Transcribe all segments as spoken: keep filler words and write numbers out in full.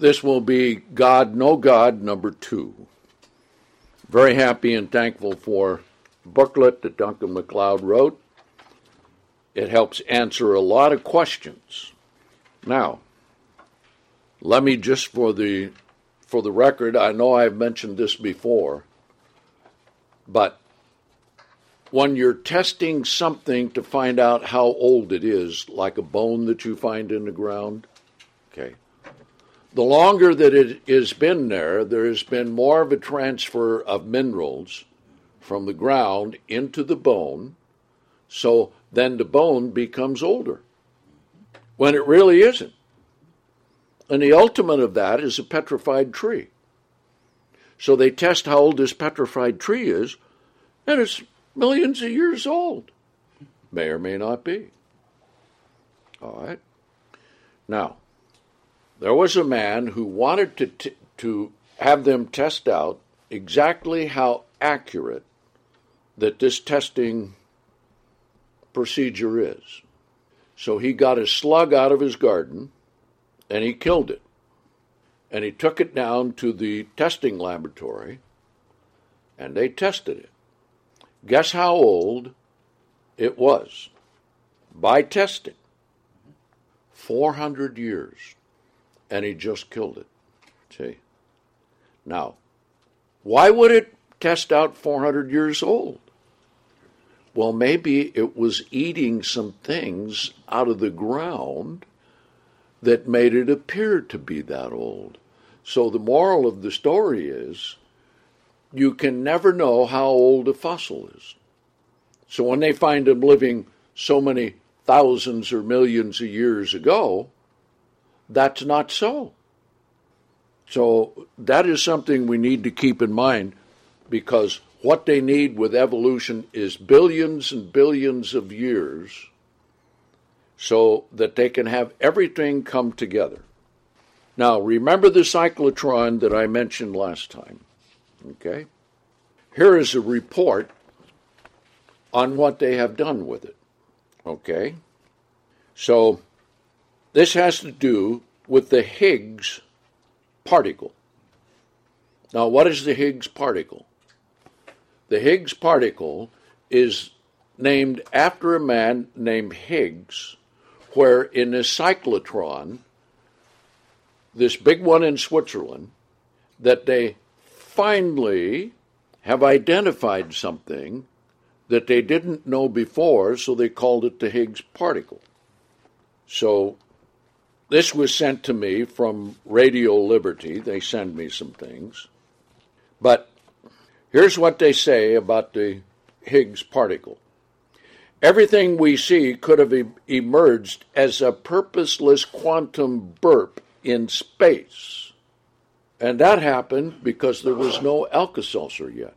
this will be God, No God, number two. Very happy and thankful for the booklet that Duncan MacLeod wrote. It helps answer a lot of questions. Now, let me just for the for the record, I know I've mentioned this before, but when you're testing something to find out how old it is, like a bone that you find in the ground, okay, the longer that it has been there, there has been more of a transfer of minerals from the ground into the bone, so then the bone becomes older, when it really isn't. And the ultimate of that is a petrified tree. So they test how old this petrified tree is, and it's millions of years old. May or may not be. All right. Now, there was a man who wanted to t- to have them test out exactly how accurate that this testing procedure is. So he got a slug out of his garden, and he killed it. And he took it down to the testing laboratory, and they tested it. Guess how old it was by testing? four hundred years. And he just killed it. See? Now, why would it test out four hundred years old? Well, maybe it was eating some things out of the ground that made it appear to be that old. So the moral of the story is, you can never know how old a fossil is. So when they find them living so many thousands or millions of years ago, that's not so. So that is something we need to keep in mind, because what they need with evolution is billions and billions of years so that they can have everything come together. Now, remember the cyclotron that I mentioned last time, okay? Here is a report on what they have done with it, okay? So this has to do with the Higgs particle. Now, what is the Higgs particle? The Higgs particle is named after a man named Higgs, where in a cyclotron, this big one in Switzerland, that they finally have identified something that they didn't know before, so they called it the Higgs particle. So this was sent to me from Radio Liberty. They send me some things. But here's what they say about the Higgs particle. Everything we see could have e- emerged as a purposeless quantum burp in space. And that happened because there was no Alka-Seltzer yet.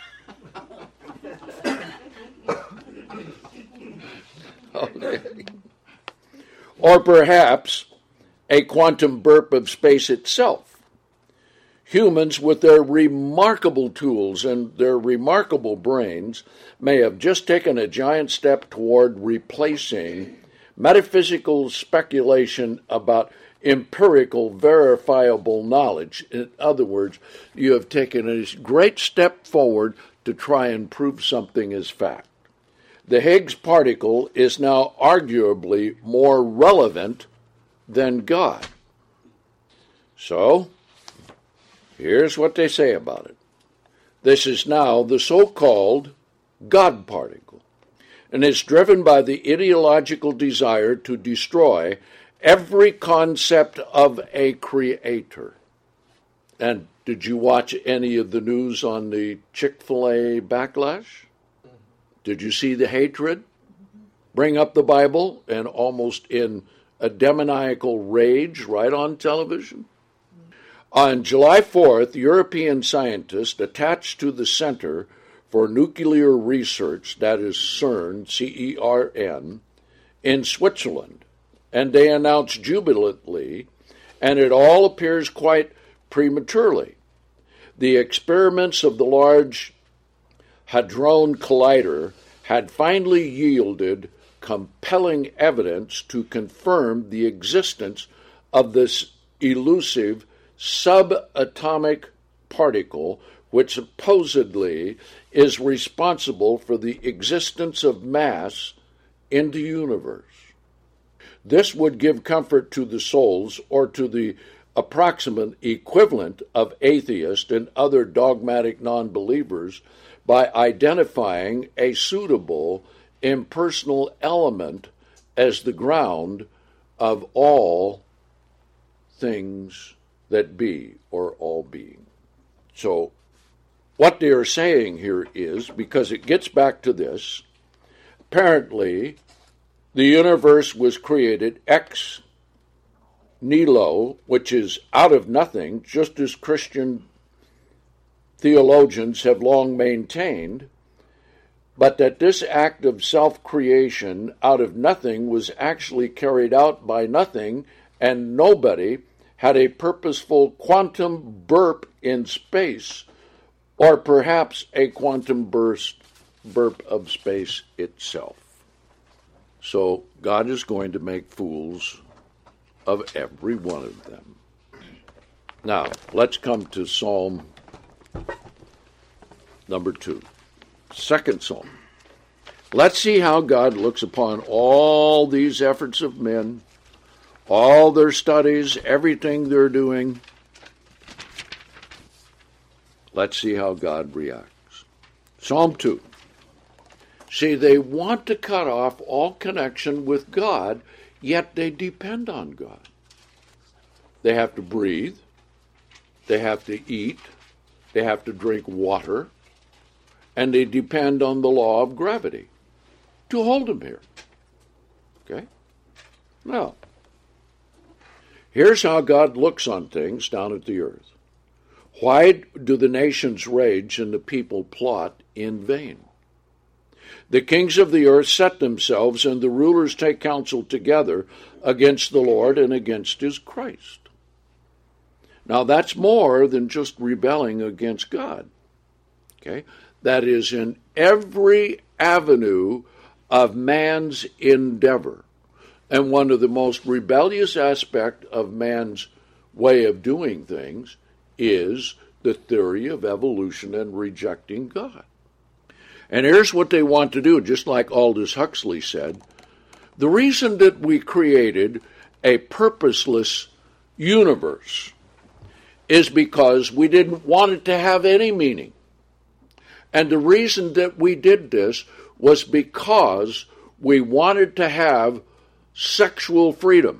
Okay. Or perhaps a quantum burp of space itself. Humans, with their remarkable tools and their remarkable brains, may have just taken a giant step toward replacing metaphysical speculation about empirical, verifiable knowledge. In other words, you have taken a great step forward to try and prove something as fact. The Higgs particle is now arguably more relevant than God. So, here's what they say about it. This is now the so-called God particle, and it's driven by the ideological desire to destroy every concept of a creator. And did you watch any of the news on the Chick-fil-A backlash? Did you see the hatred? Bring up the Bible and almost in a demoniacal rage right on television? On July fourth, European scientists attached to the Center for Nuclear Research, that is CERN, C E R N, in Switzerland, and they announced jubilantly, and it all appears quite prematurely, the experiments of the Large Hadron Collider had finally yielded compelling evidence to confirm the existence of this elusive subatomic particle which supposedly is responsible for the existence of mass in the universe. This would give comfort to the souls, or to the approximate equivalent of atheists and other dogmatic non-believers, by identifying a suitable impersonal element as the ground of all things that be, or all being. So what they are saying here is, because it gets back to this, apparently the universe was created ex nihilo, which is out of nothing, just as Christian theologians have long maintained, but that this act of self-creation out of nothing was actually carried out by nothing, and nobody had a purposeful quantum burp in space, or perhaps a quantum burst burp of space itself. So God is going to make fools of every one of them. Now, let's come to Psalm number two. Second Psalm. Let's see how God looks upon all these efforts of men, all their studies, everything they're doing. Let's see how God reacts. Psalm two. See, they want to cut off all connection with God, yet they depend on God. They have to breathe. They have to eat. They have to drink water. And they depend on the law of gravity to hold them here. Okay? Now, here's how God looks on things down at the earth. Why do the nations rage and the people plot in vain? The kings of the earth set themselves, and the rulers take counsel together against the Lord and against his Christ. Now, that's more than just rebelling against God. Okay? That is in every avenue of man's endeavor. And one of the most rebellious aspects of man's way of doing things is the theory of evolution and rejecting God. And here's what they want to do, just like Aldous Huxley said. The reason that we created a purposeless universe is because we didn't want it to have any meaning. And the reason that we did this was because we wanted to have sexual freedom.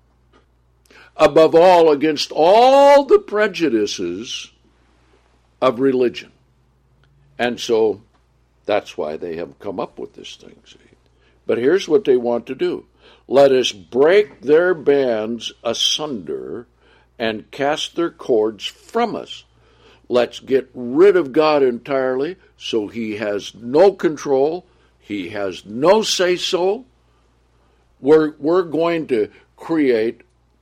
Above all, against all the prejudices of religion. And so that's why they have come up with this thing, see. But here's what they want to do. Let us break their bands asunder and cast their cords from us. Let's get rid of God entirely so he has no control. He has no say-so. We're, we're going to create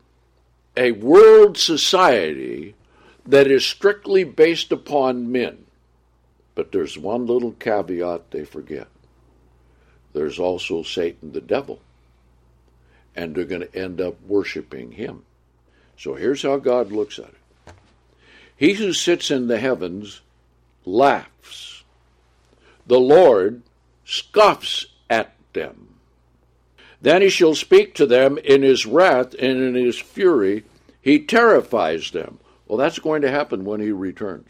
a world society that is strictly based upon men. But there's one little caveat they forget. There's also Satan the devil. And they're going to end up worshiping him. So here's how God looks at it. He who sits in the heavens laughs. The Lord scoffs at them. Then he shall speak to them in his wrath, and in his fury he terrifies them. Well, that's going to happen when he returns.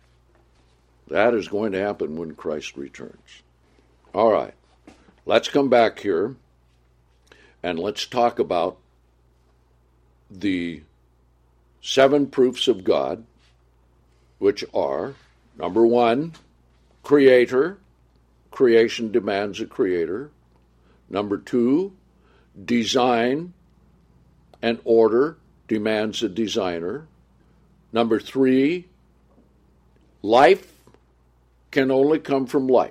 That is going to happen when Christ returns. All right, let's come back here and let's talk about the seven proofs of God, which are, number one, creator. Creation demands a creator. Number two, design and order demands a designer. Number three, life can only come from life.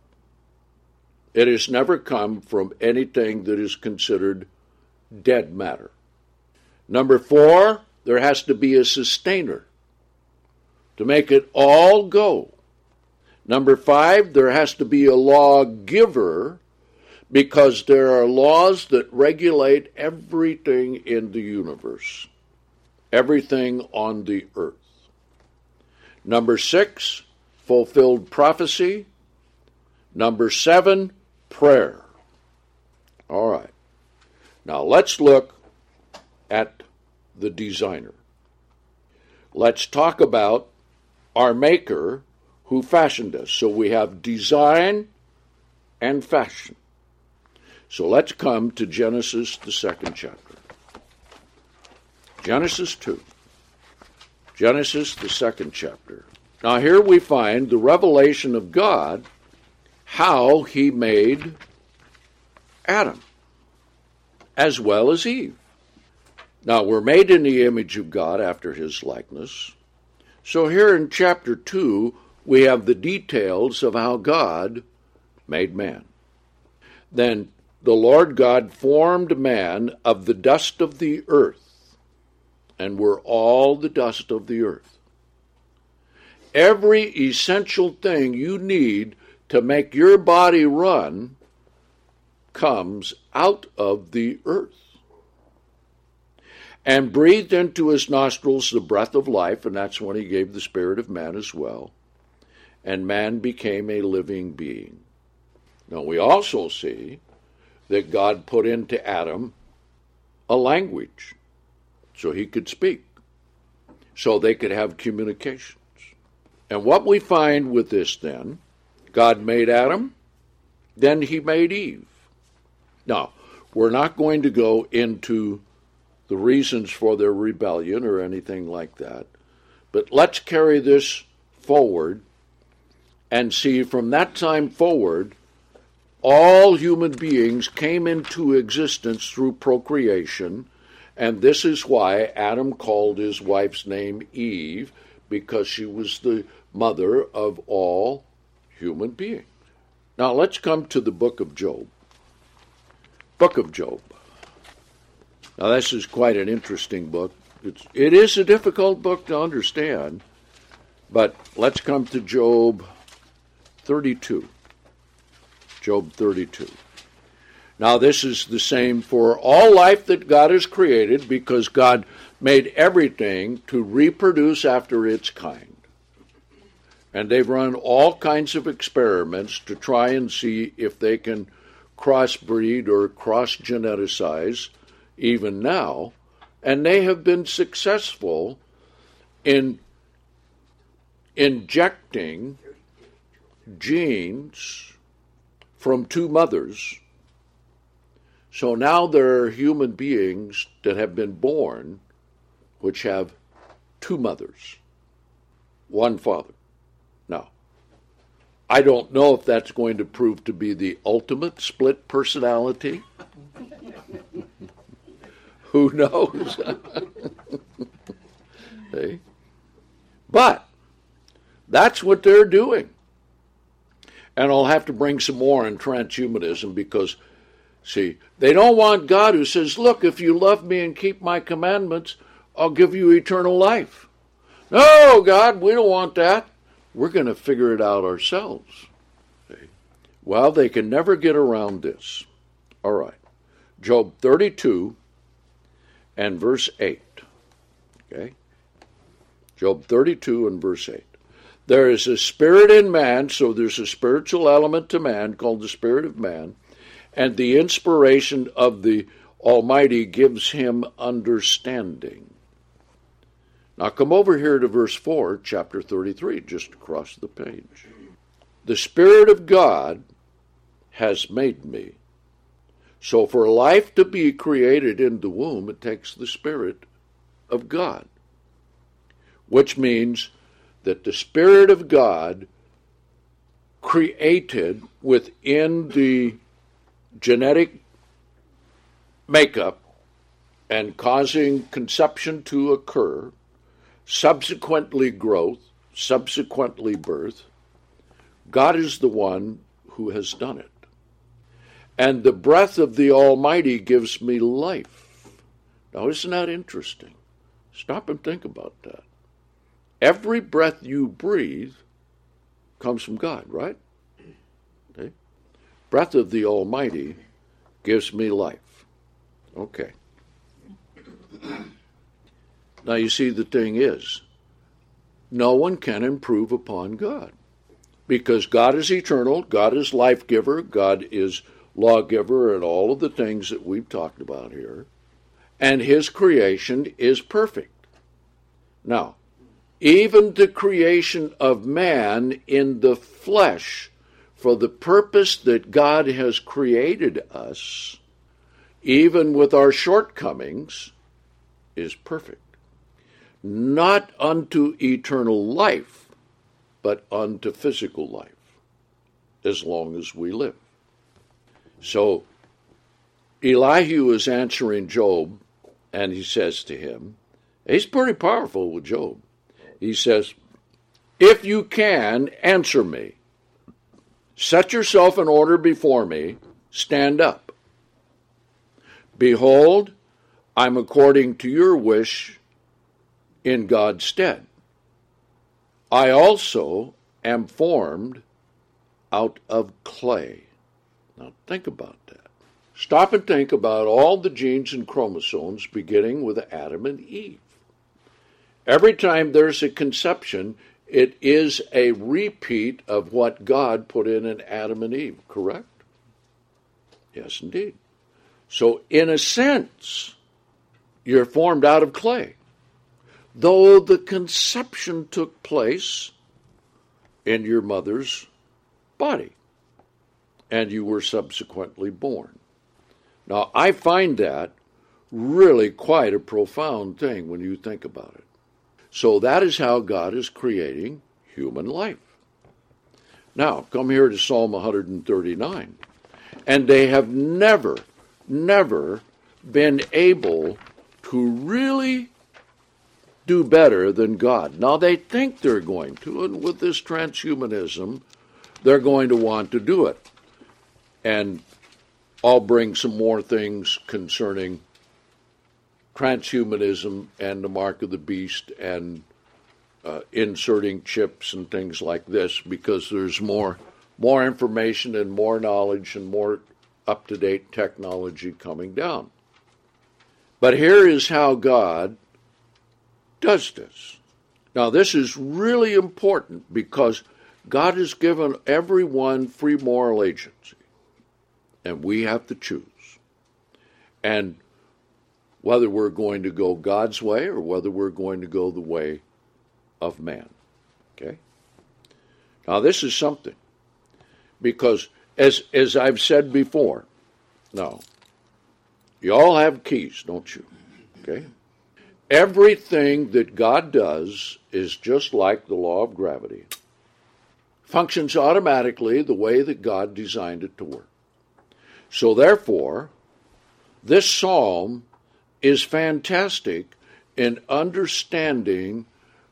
It has never come from anything that is considered dead matter. Number four, there has to be a sustainer to make it all go. Number five, there has to be a lawgiver, because there are laws that regulate everything in the universe. everything on the earth. Number six, fulfilled prophecy. Number seven, prayer. All right. Now let's look at the designer. Let's talk about our maker who fashioned us. So we have design and fashion. So let's come to Genesis, the second chapter. Genesis two. Genesis, the second chapter. Now here we find the revelation of God, how he made Adam, as well as Eve. Now we're made in the image of God after his likeness. So here in chapter two, we have the details of how God made man. Then the Lord God formed man of the dust of the earth, and we're all the dust of the earth. Every essential thing you need to make your body run comes out of the earth. And breathed into his nostrils the breath of life, and that's when he gave the spirit of man as well. And man became a living being. Now we also see that God put into Adam a language so he could speak, so they could have communications. And what we find with this then, God made Adam, then he made Eve. Now, we're not going to go into the reasons for their rebellion or anything like that, but let's carry this forward and see from that time forward, all human beings came into existence through procreation, and this is why Adam called his wife's name Eve, because she was the mother of all human beings. Now let's come to the book of Job. Book of Job. Now this is quite an interesting book. It's, it is a difficult book to understand, but let's come to Job thirty-two. Job thirty-two. Now this is the same for all life that God has created, because God made everything to reproduce after its kind. And they've run all kinds of experiments to try and see if they can crossbreed or cross-geneticize even now, and they have been successful in injecting genes from two mothers. So now there are human beings that have been born which have two mothers, one father. Now, I don't know if that's going to prove to be the ultimate split personality. Who knows? Hey? But that's what they're doing. And I'll have to bring some more on transhumanism because, see, they don't want God who says, look, if you love me and keep my commandments, I'll give you eternal life. No, God, we don't want that. We're going to figure it out ourselves. Okay. Well, they can never get around this. All right. Job thirty-two and verse eight. Okay. Job thirty-two and verse eight. There is a spirit in man, so there's a spiritual element to man called the spirit of man, and the inspiration of the Almighty gives him understanding. Now come over here to verse four, chapter thirty-three, just across the page. The Spirit of God has made me. So for life to be created in the womb, it takes the Spirit of God, which means that the Spirit of God created within the genetic makeup and causing conception to occur, subsequently growth, subsequently birth. God is the one who has done it. And the breath of the Almighty gives me life. Now, isn't that interesting? Stop and think about that. Every breath you breathe comes from God, right? Okay. Breath of the Almighty gives me life. Okay. Now you see, the thing is, no one can improve upon God. Because God is eternal, God is life giver, God is lawgiver, and all of the things that we've talked about here. And his creation is perfect. Now, even the creation of man in the flesh, for the purpose that God has created us, even with our shortcomings, is perfect. Not unto eternal life, but unto physical life, as long as we live. So, Elihu is answering Job, and he says to him, he's pretty powerful with Job. He says, if you can, answer me. Set yourself in order before me. Stand up. Behold, I'm according to your wish in God's stead. I also am formed out of clay. Now think about that. Stop and think about all the genes and chromosomes beginning with Adam and Eve. Every time there's a conception, it is a repeat of what God put in in Adam and Eve, correct? Yes, indeed. So, in a sense, you're formed out of clay. Though the conception took place in your mother's body, and you were subsequently born. Now, I find that really quite a profound thing when you think about it. So that is how God is creating human life. Now, come here to Psalm one thirty-nine. And they have never, never been able to really do better than God. Now, they think they're going to, and with this transhumanism, they're going to want to do it. And I'll bring some more things concerning transhumanism and the mark of the beast and uh, inserting chips and things like this, because there's more more information and more knowledge and more up-to-date technology coming down. But here is how God does this. Now, this is really important because God has given everyone free moral agency, and we have to choose. And whether we're going to go God's way or whether we're going to go the way of man. Okay? Now, this is something. Because, as as I've said before, now, you all have keys, don't you? Okay? Everything that God does is just like the law of gravity. Functions automatically the way that God designed it to work. So, therefore, this psalm is fantastic in understanding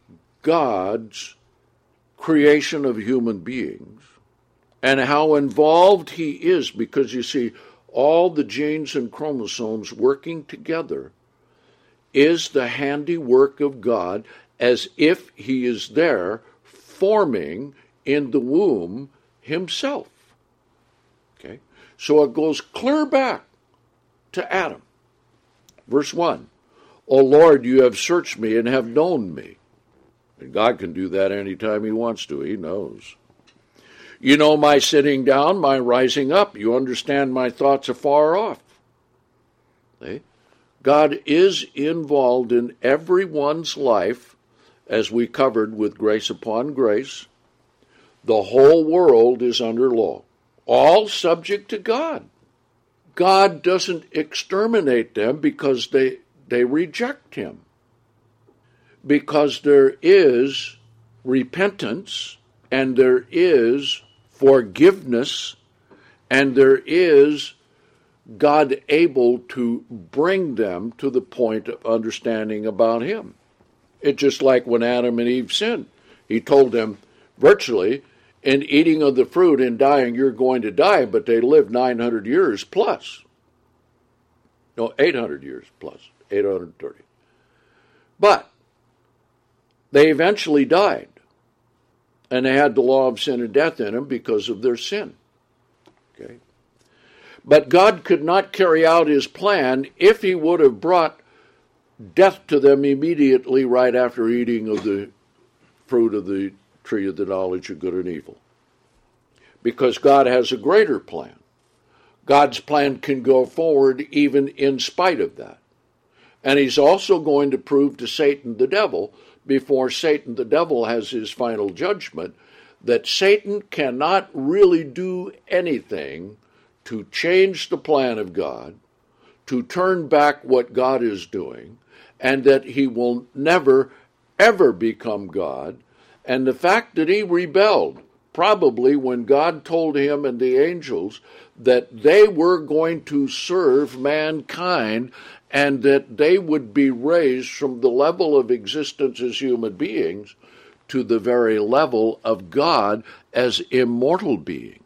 God's creation of human beings and how involved he is, because you see, all the genes and chromosomes working together is the handiwork of God, as if he is there forming in the womb himself. Okay? So it goes clear back to Adam. Verse one, O Lord, you have searched me and have known me. And God can do that anytime he wants to. He knows. You know my sitting down, my rising up. You understand my thoughts afar off. See? God is involved in everyone's life, as we covered with grace upon grace. The whole world is under law, all subject to God. God doesn't exterminate them because they, they reject him. Because there is repentance, and there is forgiveness, and there is God able to bring them to the point of understanding about him. It's just like when Adam and Eve sinned. He told them virtually, in eating of the fruit and dying, you're going to die, but they lived nine hundred years plus. No, eight hundred years plus, eight hundred thirty. But they eventually died, and they had the law of sin and death in them because of their sin. Okay? But God could not carry out his plan if he would have brought death to them immediately right after eating of the fruit of the tree of the knowledge of good and evil. Because God has a greater plan. God's plan can go forward even in spite of that. And he's also going to prove to Satan the devil, before Satan the devil has his final judgment, that Satan cannot really do anything to change the plan of God, to turn back what God is doing, and that he will never, ever become God. And the fact that he rebelled, probably when God told him and the angels that they were going to serve mankind and that they would be raised from the level of existence as human beings to the very level of God as immortal beings,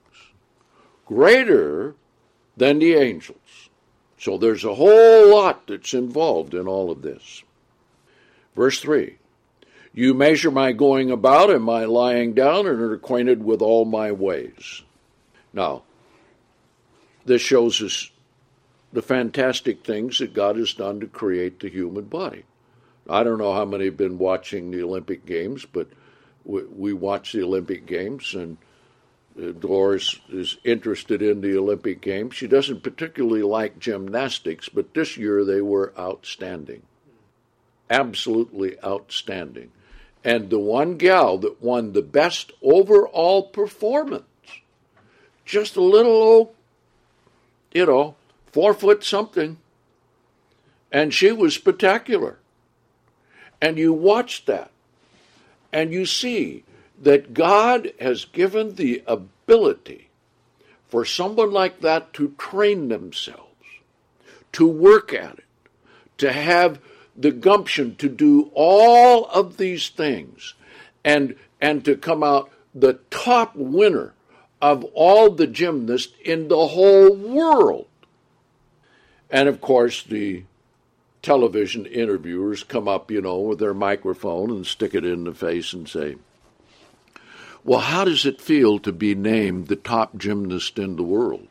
greater than the angels. So there's a whole lot that's involved in all of this. Verse three, you measure my going about and my lying down and are acquainted with all my ways. Now, this shows us the fantastic things that God has done to create the human body. I don't know how many have been watching the Olympic Games, but we, we watch the Olympic Games, and uh, Dolores is interested in the Olympic Games. She doesn't particularly like gymnastics, but this year they were outstanding. Absolutely outstanding. And the one gal that won the best overall performance, just a little old, you know, four foot something, and she was spectacular. And you watch that, and you see that God has given the ability for someone like that to train themselves, to work at it, to have the gumption to do all of these things, and and to come out the top winner of all the gymnasts in the whole world. And of course, the television interviewers come up, you know, with their microphone and stick it in the face and say, well, how does it feel to be named the top gymnast in the world?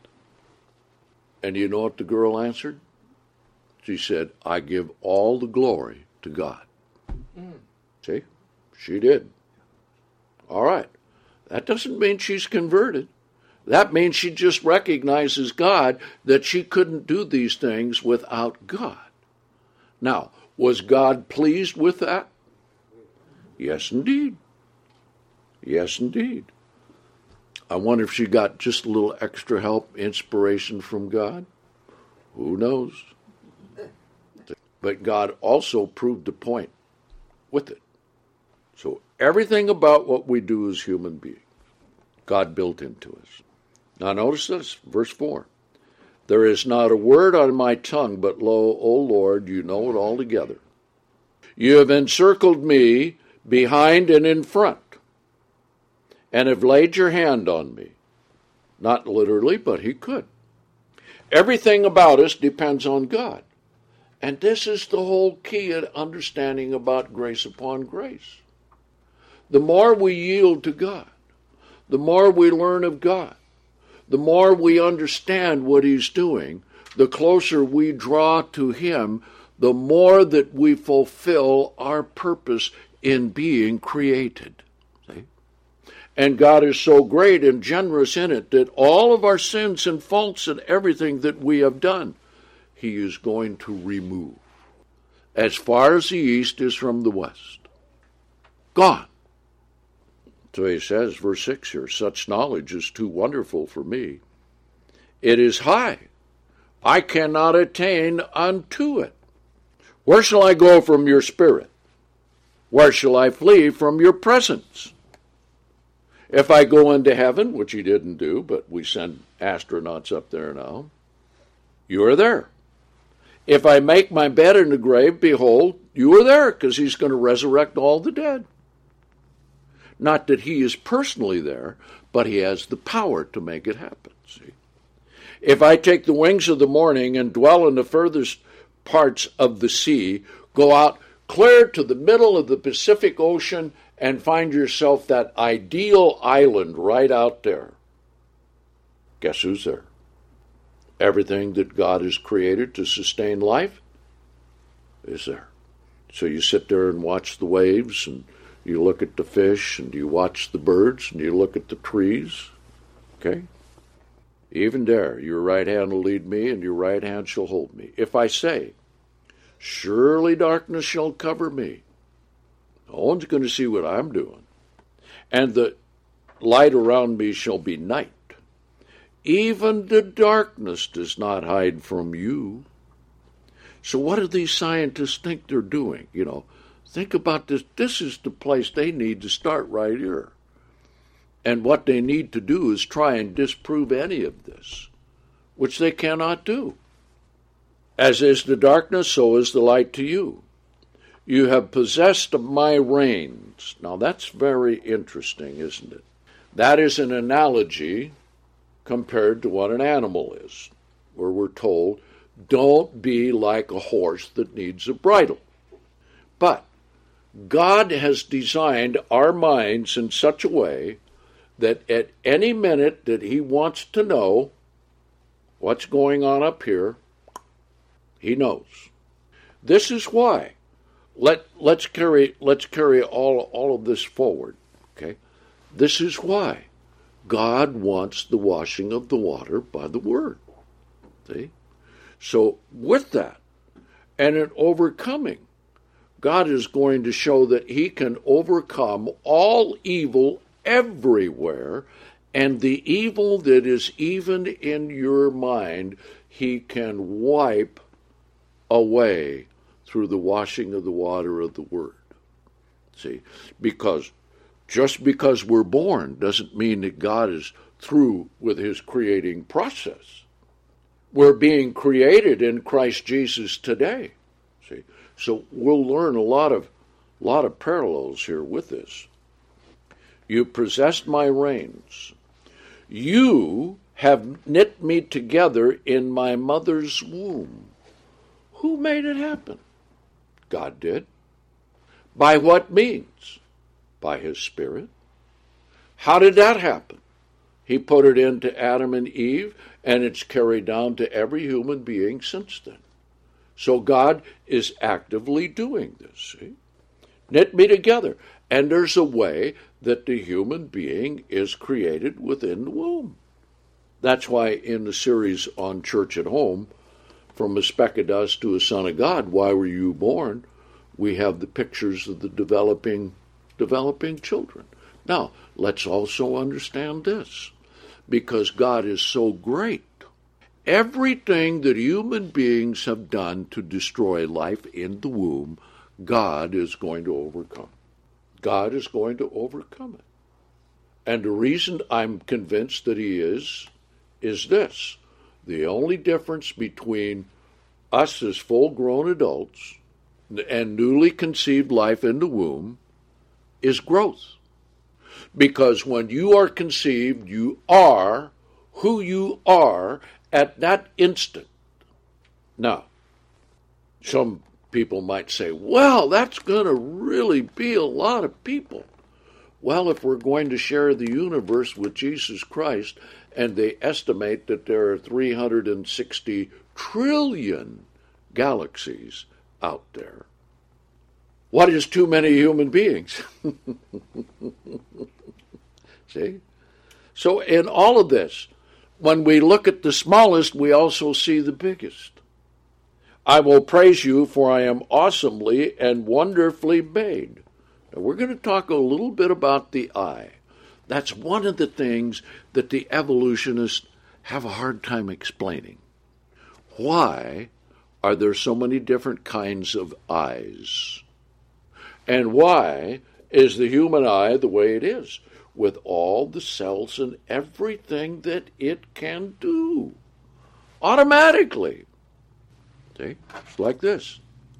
And you know what the girl answered? She said, I give all the glory to God. Mm. See? She did. All right. That doesn't mean she's converted. That means she just recognizes God, that she couldn't do these things without God. Now, was God pleased with that? Yes, indeed. Yes, indeed. I wonder if she got just a little extra help, inspiration from God. Who knows? But God also proved the point with it. So everything about what we do as human beings, God built into us. Now notice this, verse four. There is not a word on my tongue, but lo, O Lord, you know it altogether. You have encircled me behind and in front, and have laid your hand on me. Not literally, but he could. Everything about us depends on God. And this is the whole key of understanding about grace upon grace. The more we yield to God, the more we learn of God, the more we understand what he's doing, the closer we draw to him, the more that we fulfill our purpose in being created. See? And God is so great and generous in it that all of our sins and faults and everything that we have done, he is going to remove. As far as the east is from the west. Gone. So he says, verse six here, such knowledge is too wonderful for me. It is high. I cannot attain unto it. Where shall I go from your spirit? Where shall I flee from your presence? If I go into heaven, which he didn't do, but we send astronauts up there now, you are there. If I make my bed in the grave, behold, you are there, because he's going to resurrect all the dead. Not that he is personally there, but he has the power to make it happen. See? If I take the wings of the morning and dwell in the furthest parts of the sea, go out clear to the middle of the Pacific Ocean and find yourself that ideal island right out there. Guess who's there? Everything that God has created to sustain life is there. So you sit there and watch the waves, and you look at the fish, and you watch the birds, and you look at the trees. Okay? Even there, your right hand will lead me, and your right hand shall hold me. If I say, surely darkness shall cover me, no one's going to see what I'm doing. And the light around me shall be night. Even the darkness does not hide from you. So what do these scientists think they're doing? You know, think about this. This is the place they need to start right here. And what they need to do is try and disprove any of this, which they cannot do. As is the darkness, so is the light to you. You have possessed of my reins. Now that's very interesting, isn't it? That is an analogy compared to what an animal is, where we're told, don't be like a horse that needs a bridle. But God has designed our minds in such a way that at any minute that he wants to know what's going on up here, he knows. This is why. Let, let's carry, let's carry all, all of this forward. Okay? This is why God wants the washing of the water by the word. See? So with that, and in overcoming, God is going to show that he can overcome all evil everywhere, and the evil that is even in your mind, he can wipe away through the washing of the water of the word. See? Because just because we're born doesn't mean that God is through with his creating process. We're being created in Christ Jesus today. See, so we'll learn a lot of, lot of parallels here with this. You possessed my reins. You have knit me together in my mother's womb. Who made it happen? God did. By what means? By his Spirit. How did that happen? He put it into Adam and Eve, and it's carried down to every human being since then. So God is actively doing this. See? Knit me together. And there's a way that the human being is created within the womb. That's why in the series on Church at Home, from a speck of dust to a son of God, why were you born? We have the pictures of the developing, developing children. Now, let's also understand this, because God is so great. Everything that human beings have done to destroy life in the womb, God is going to overcome. God is going to overcome it. And the reason I'm convinced that he is, is this. The only difference between us as full-grown adults and newly conceived life in the womb is growth. Because when you are conceived, you are who you are at that instant. Now, some people might say, well, that's going to really be a lot of people. Well, if we're going to share the universe with Jesus Christ, and they estimate that there are three hundred sixty trillion galaxies out there, what is too many human beings? See? So in all of this, when we look at the smallest, we also see the biggest. I will praise you, for I am awesomely and wonderfully made. Now, we're going to talk a little bit about the eye. That's one of the things that the evolutionists have a hard time explaining. Why are there so many different kinds of eyes? And why is the human eye the way it is, with all the cells and everything that it can do automatically? See? It's like this.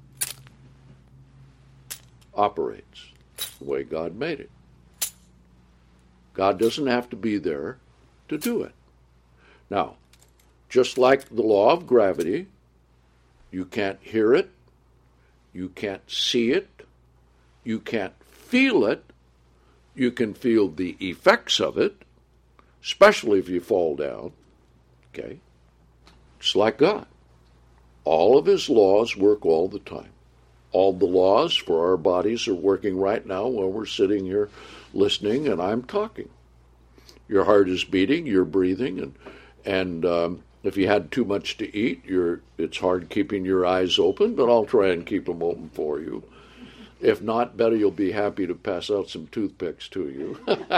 Operates the way God made it. God doesn't have to be there to do it. Now, just like the law of gravity, you can't hear it, you can't see it, you can't feel it. You can feel the effects of it, especially if you fall down. Okay? It's like God. All of his laws work all the time, all the laws for our bodies are working right now while we're sitting here listening and I'm talking. Your heart is beating, you're breathing, and and um, if you had too much to eat, you're it's hard keeping your eyes open, but I'll try and keep them open for you. If not, better you'll be happy to pass out some toothpicks to you.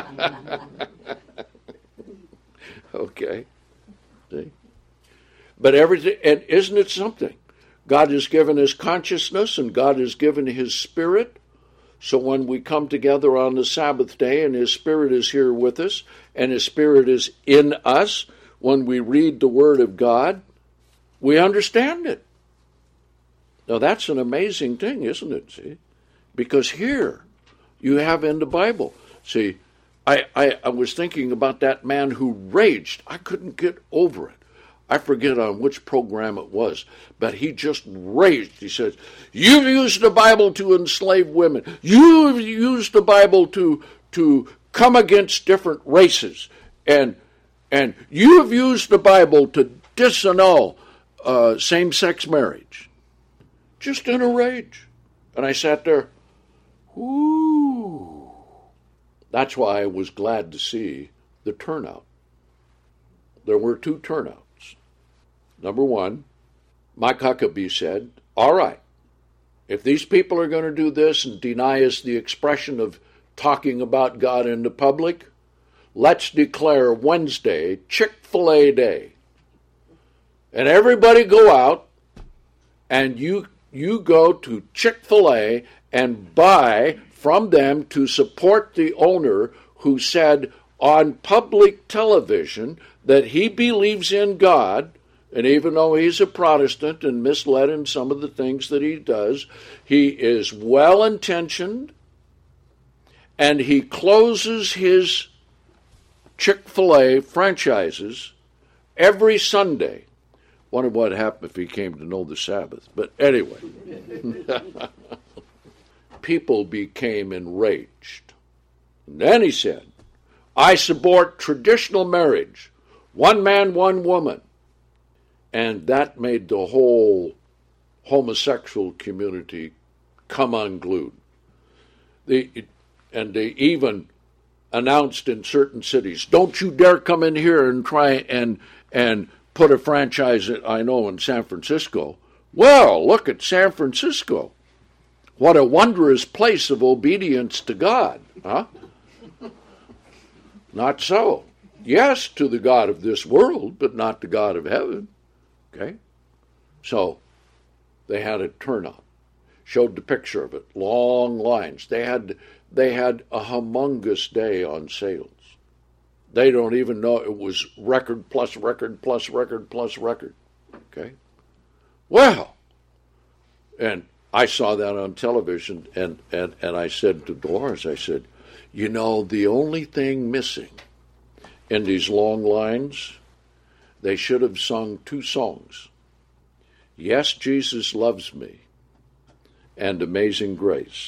Okay. See? But everything, and isn't it something? God has given us consciousness and God has given his Spirit. So when we come together on the Sabbath day and his Spirit is here with us and his Spirit is in us, when we read the Word of God, we understand it. Now that's an amazing thing, isn't it? See? Because here you have in the Bible, see, I, I, I was thinking about that man who raged. I couldn't get over it. I forget on which program it was, but he just raged. He says, you've used the Bible to enslave women. You've used the Bible to to come against different races. And and you have used the Bible to disannul uh, same-sex marriage. Just in a rage. And I sat there, ooh. That's why I was glad to see the turnout. There were two turnouts. Number one, Mike Huckabee said, all right, if these people are going to do this and deny us the expression of talking about God in the public, let's declare Wednesday Chick-fil-A Day. And everybody go out and you you go to Chick-fil-A and buy from them to support the owner who said on public television that he believes in God, and even though he's a Protestant and misled in some of the things that he does, he is well-intentioned, and he closes his Chick-fil-A franchises every Sunday. Wonder what happened if he came to know the Sabbath. But anyway, people became enraged. And then he said, I support traditional marriage, one man, one woman. And that made the whole homosexual community come unglued. They, and they even announced in certain cities, don't you dare come in here and try and and put a franchise, I know, in San Francisco. Well, look at San Francisco. What a wondrous place of obedience to God, huh? Not so. Yes, to the God of this world, but not the God of heaven. Okay? So, they had a turnout. Showed the picture of it. Long lines. They had they had a humongous day on sales. They don't even know it was record plus record plus record plus record. Okay? Well, and I saw that on television, and, and, and I said to Dolores, I said, you know, the only thing missing in these long lines, they should have sung two songs. Yes, Jesus Loves Me, and Amazing Grace.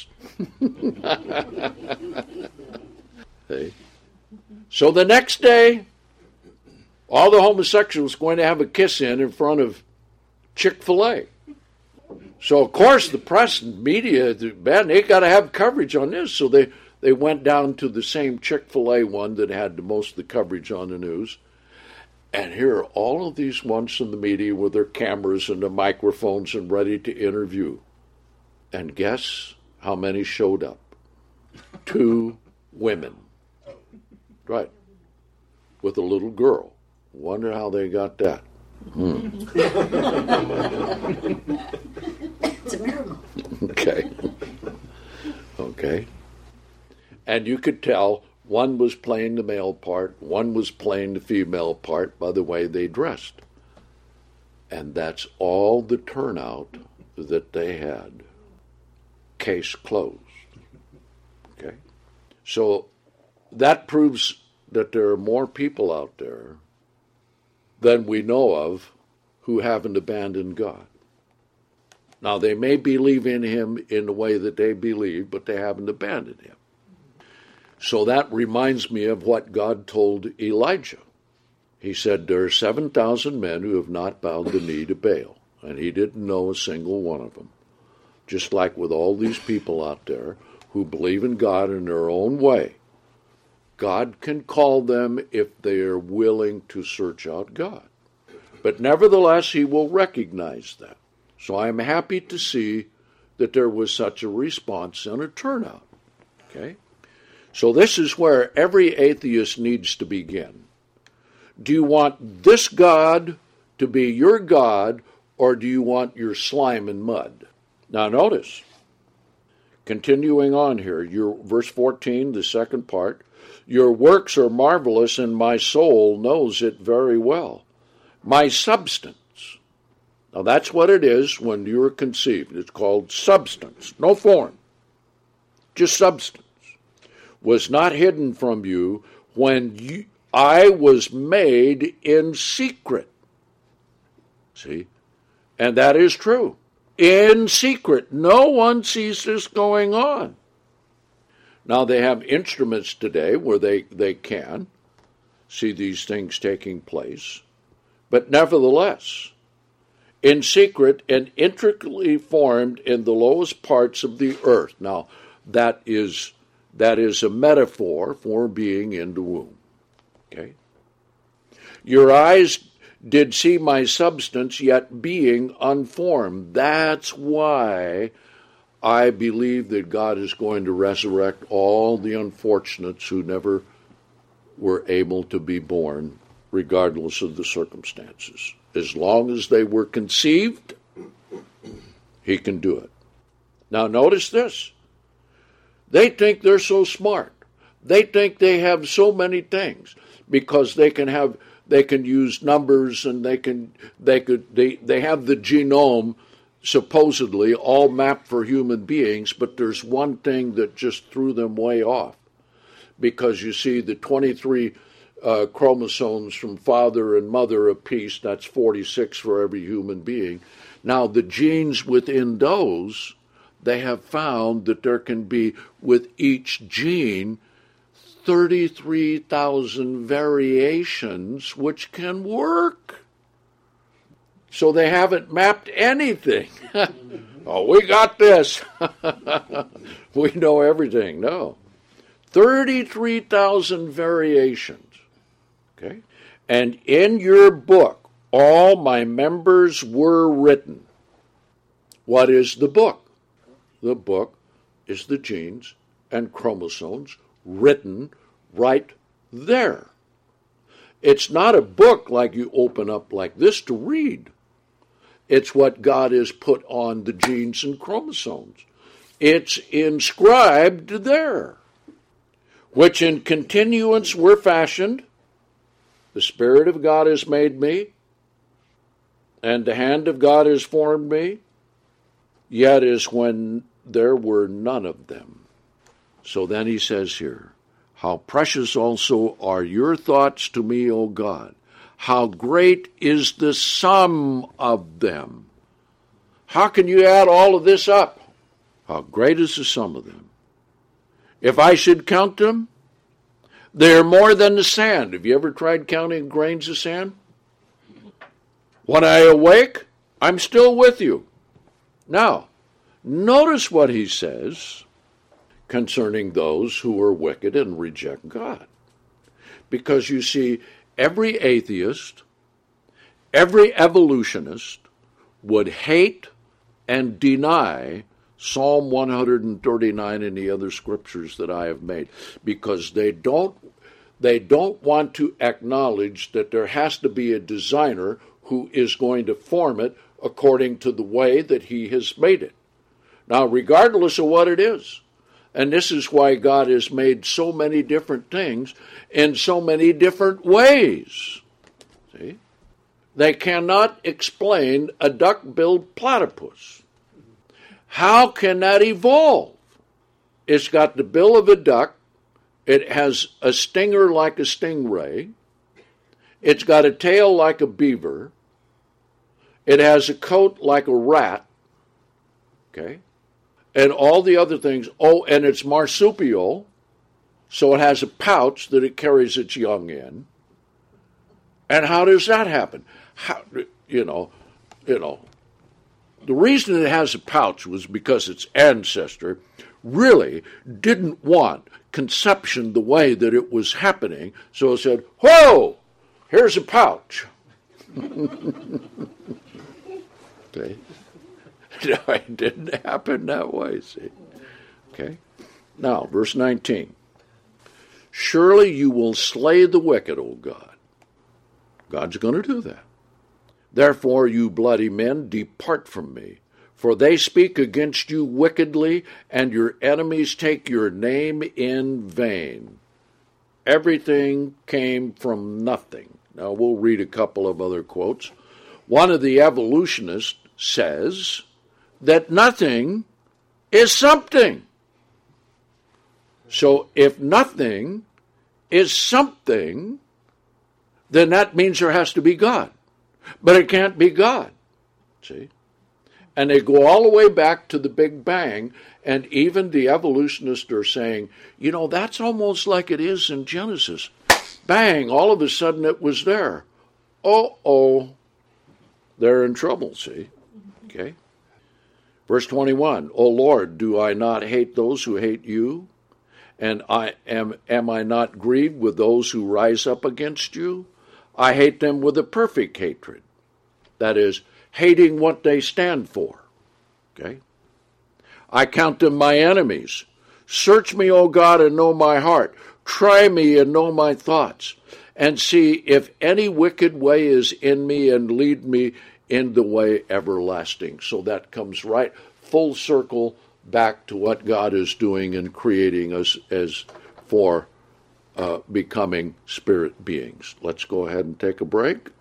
Hey. So the next day, all the homosexuals were going to have a kiss-in in front of Chick-fil-A. So, of course, the press and media, man, they got to have coverage on this. So they, they went down to the same Chick-fil-A one that had the most of the coverage on the news. And here are all of these ones from the media with their cameras and the microphones and ready to interview. And guess how many showed up? Two women. Right. With a little girl. Wonder how they got that. Hmm. It's a miracle. Okay. Okay. And you could tell one was playing the male part, one was playing the female part by the way they dressed. And that's all the turnout that they had. Case closed. Okay? So that proves that there are more people out there than we know of who haven't abandoned God. Now, they may believe in him in the way that they believe, but they haven't abandoned him. So that reminds me of what God told Elijah. He said, there are seven thousand men who have not bowed the knee to Baal, and he didn't know a single one of them. just like with all these people out there who believe in God in their own way. God can call them if they are willing to search out God. But nevertheless, he will recognize that. So I am happy to see that there was such a response and a turnout. Okay? So this is where every atheist needs to begin. Do you want this God to be your God, or do you want your slime and mud? Now notice, continuing on here, your verse fourteen, the second part, your works are marvelous, and my soul knows it very well. My substance. Now that's what it is when you're conceived. It's called substance, no form, just substance. Was not hidden from you when you, I was made in secret. See? And that is true. In secret. No one sees this going on. Now they have instruments today where they, they can see these things taking place. But nevertheless, in secret and intricately formed in the lowest parts of the earth. Now, that is that is a metaphor for being in the womb. Okay? Your eyes did see my substance, yet being unformed. That's why I believe that God is going to resurrect all the unfortunates who never were able to be born, regardless of the circumstances. As long as they were conceived, he can do it. Now notice this. They think they're so smart. They think they have so many things because they can have they can use numbers and they can they could they, they have the genome supposedly all mapped for human beings, but there's one thing that just threw them way off. Because you see the twenty-three uh, chromosomes from father and mother apiece, that's forty-six for every human being. Now the genes within those, they have found that there can be, with each gene, thirty-three thousand variations which can work. So they haven't mapped anything. Oh, we got this. We know everything. No. thirty-three thousand variations. Okay? And in your book, all my members were written. What is the book? The book is the genes and chromosomes written right there. It's not a book like you open up like this to read. It's what God has put on the genes and chromosomes. It's inscribed there, which in continuance were fashioned. The Spirit of God has made me, and the hand of God has formed me, yet is when there were none of them. So then he says here, how precious also are your thoughts to me, O God. How great is the sum of them. How can you add all of this up? How great is the sum of them? If I should count them, they're more than the sand. Have you ever tried counting grains of sand? When I awake, I'm still with you. Now, notice what he says concerning those who are wicked and reject God. Because you see, every atheist, every evolutionist would hate and deny Psalm one thirty-nine and the other scriptures that I have made, because they don't they don't want to acknowledge that there has to be a designer who is going to form it according to the way that he has made it. Now, regardless of what it is, and this is why God has made so many different things in so many different ways. See? They cannot explain a duck-billed platypus. How can that evolve? It's got the bill of a duck. It has a stinger like a stingray. It's got a tail like a beaver. It has a coat like a rat. Okay? And all the other things. Oh, and it's marsupial, so it has a pouch that it carries its young in. And how does that happen? How, you know, you know, The reason it has a pouch was because its ancestor really didn't want conception the way that it was happening, so it said, whoa, here's a pouch. Okay. No, it didn't happen that way, see. Okay. Now, verse nineteen. Surely you will slay the wicked, O God. God's going to do that. Therefore, you bloody men, depart from me. For they speak against you wickedly, and your enemies take your name in vain. Everything came from nothing. Now, we'll read a couple of other quotes. One of the evolutionists says that nothing is something. So if nothing is something, then that means there has to be God. But it can't be God. See? And they go all the way back to the Big Bang, and even the evolutionists are saying, you know, that's almost like it is in Genesis. Bang, all of a sudden it was there. Uh-oh, they're in trouble, see? Okay. Verse twenty-one, O Lord, do I not hate those who hate you? And I am am I not grieved with those who rise up against you? I hate them with a perfect hatred. That is, hating what they stand for. Okay? I count them my enemies. Search me, O God, and know my heart. Try me and know my thoughts. And see if any wicked way is in me, and lead me in the way everlasting. So that comes right full circle back to what God is doing in creating us as for uh, becoming spirit beings. Let's go ahead and take a break.